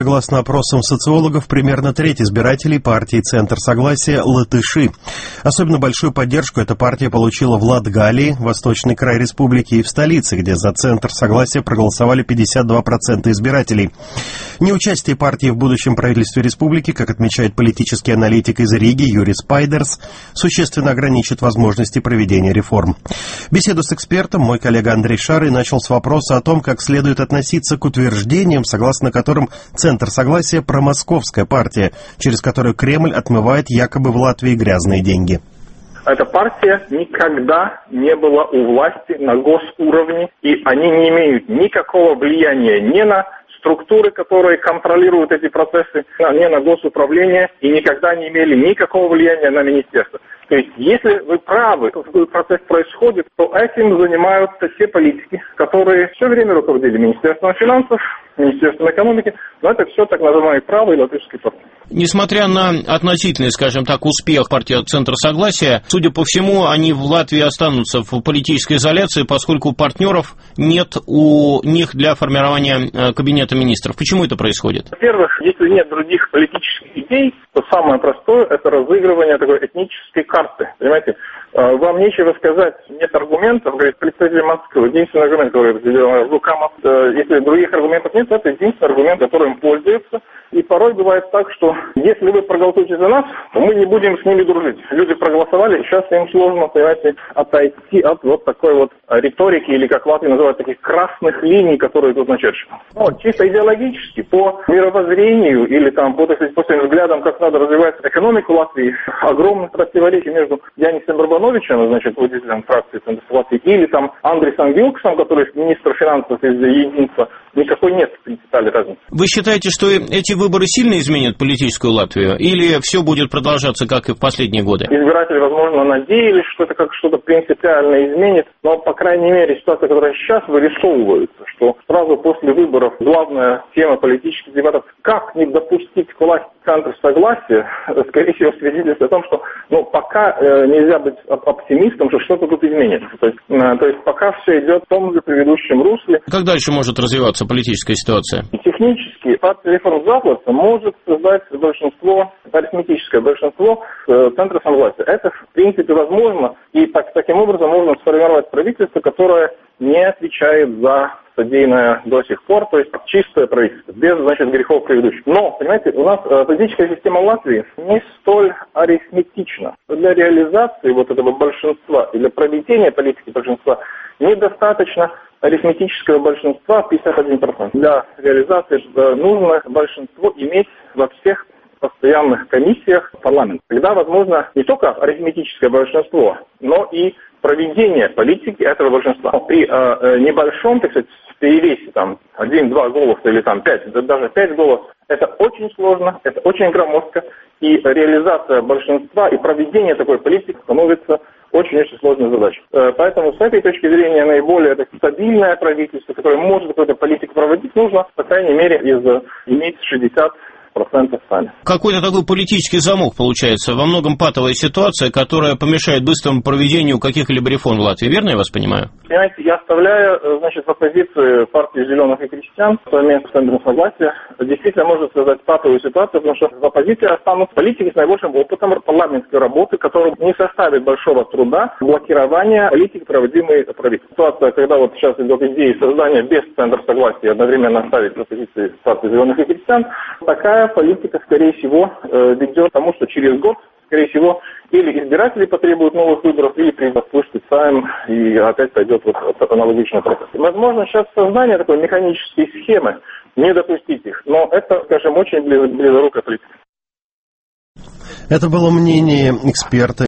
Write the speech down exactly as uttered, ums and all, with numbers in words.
Согласно опросам социологов, примерно треть избирателей партии «Центр согласия» — латыши. Особенно большую поддержку эта партия получила в Латгалии, восточный край республики, и в столице, где за «Центр согласия» проголосовали пятьдесят два процента избирателей. Неучастие партии в будущем правительстве республики, как отмечает политический аналитик из Риги Юрий Спайдерс, существенно ограничит возможности проведения реформ. Беседу с экспертом мой коллега Андрей Шарый начал с вопроса о том, как следует относиться к утверждениям, согласно которым «Центр согласия» — промосковская партия, через которую Кремль отмывает якобы в Латвии грязные деньги. Эта партия никогда не была у власти на госуровне, и они не имеют никакого влияния ни на структуры, которые контролируют эти процессы, ни на госуправление, и никогда не имели никакого влияния на министерство. То есть, если вы правы, что такой процесс происходит, то этим занимаются все политики, которые все время руководили Министерством финансов, Министерством экономики, но это все так называемые правые латышские партии. Несмотря на относительный, скажем так, успех партии «Центр согласия», судя по всему, они в Латвии останутся в политической изоляции, поскольку партнеров нет у них для формирования кабинета министров. Почему это происходит? Во-первых, если нет других политических идей, то самое простое – это разыгрывание такой этнической карты. Понимаете, вам нечего сказать, нет аргументов, говорит представитель Москвы. Единственный аргумент, который Лукамов, если других аргументов нет, это единственный аргумент, которым пользуются. И порой бывает так, что если вы проголосуете за нас, то мы не будем с ними дружить. Люди проголосовали, и сейчас им сложно, понимаете, отойти от вот такой вот риторики, или как в Латвии называют, таких красных линий, которые тут начерчены. Но чисто идеологически, по мировоззрению, или там по, так сказать, по своим взглядам, как надо развивать экономику Латвии, огромных противоречий между Янисом Барбановичем, значит, водителем фракции «Центр согласия», или там Андрисом Вилксом, который министр финансов из единства, никакой нет принципиальной разницы. Вы считаете, что эти выборы сильно изменят политическую Латвию, или все будет продолжаться, как и в последние годы? Избиратели, возможно, надеялись, что это как что-то принципиально изменит, но, по крайней мере, ситуация, которая сейчас вырисовывается, что сразу после выборов главная тема политических дебатов, как не допустить к власти «Центр согласия», скорее всего, свидетельствует о том, что ну, пока э, нельзя быть оптимистом, что что-то тут изменится. То есть, э, то есть пока все идет в том же предыдущем русле. Как дальше может развиваться политическая ситуация? Технически партия реформ-заплата может создать большинство, арифметическое большинство э, Центра согласия. Это, в принципе, возможно, и так, таким образом можно сформировать правительство, которое не отвечает за содеянное до сих пор, то есть чистое правительство, без, значит, грехов предыдущих. Но, понимаете, у нас э, политическая система Латвии не столь арифметична. Для реализации вот этого большинства и для проведения политики большинства недостаточно арифметического большинства пятьдесят один процент. Для реализации э, нужно большинство иметь во всех постоянных комиссиях парламента. Тогда возможно не только арифметическое большинство, но и проведение политики этого большинства. При э, небольшом, так сказать, перевесе там один-два голоса или там пять, даже пять голосов, это очень сложно, это очень громоздко, и реализация большинства и проведение такой политики становится очень-очень сложной задачей. Поэтому с этой точки зрения наиболее так, стабильное правительство, которое может какую-то политику проводить, нужно, по крайней мере, из, иметь шестьдесят процентов сами. Какой-то такой политический замок получается, во многом патовая ситуация, которая помешает быстрому проведению каких-либо реформ в Латвии. Верно я вас понимаю? Понимаете, я оставляю, значит, в оппозиции партии «Зеленых и крестьян», совместно с Центром согласия, действительно может создать патовую ситуацию, потому что в оппозиции останутся политики с наибольшим опытом парламентской работы, которым не составит большого труда блокирования политики, проводимой правительством. Ситуация, когда вот сейчас идет идея создания без Центра согласия одновременно оставить в оппозиции партии «Зеленых и крестьян», такая политика, скорее всего, ведет к тому, что через год, скорее всего, или избиратели потребуют новых выборов, или придут специально, и опять пойдет вот аналогичный процесс. Возможно, сейчас создание такой механической схемы, не допустить их, но это, скажем, очень близорукая политика. Это было мнение эксперта